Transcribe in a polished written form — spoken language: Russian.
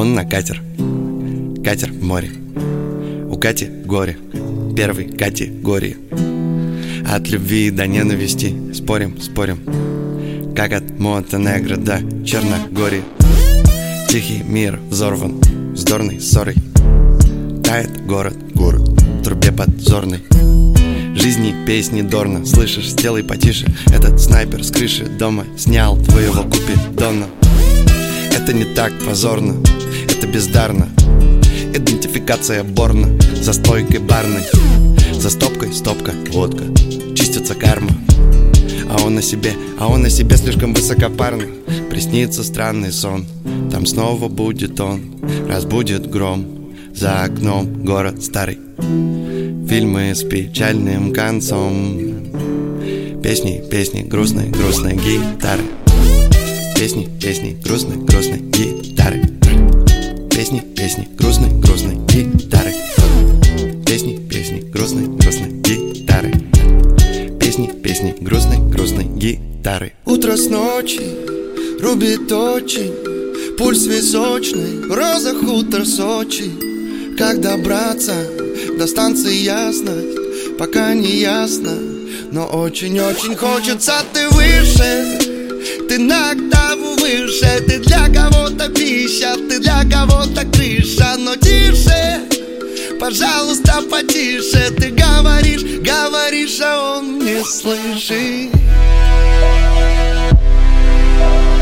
он на катер. Катер в море. У Кати горе. Первой категории. От любви до ненависти спорим, спорим. Как от Монтенегро до Черногории. Тихий мир взорван вздорной ссорой. Тает город, город в трубе подзорной. Жизни песни Дорна. Слышишь, сделай потише. Этот снайпер с крыши дома снял твоего купидона. Это не так позорно, это бездарно. Идентификация Борна за стойкой барной. За стопкой стопка, водка, чистится карма. А он на себе слишком высокопарно. Приснится странный сон, там снова будет он. Разбудит гром, за окном город старый. Фильмы с печальным концом. Песни, песни, грустной, грустной гитары. Песни, песни, грустной, грустной гитары. Песни, песни, грустной, грустной гитары. Песни, песни, грустной, грустной гитары. Песни, песни, грустной, грустной гитары. Утро с ночи рубит очень, пульс височный, роза хутор Сочи. Как добраться до станции ясность, пока не ясно, но очень-очень хочется. Ты выше, ты на октаву выше. Ты для кого-то пища, ты для кого-то крыша. Но тише, пожалуйста, потише. Ты говоришь, говоришь, а он не слышит.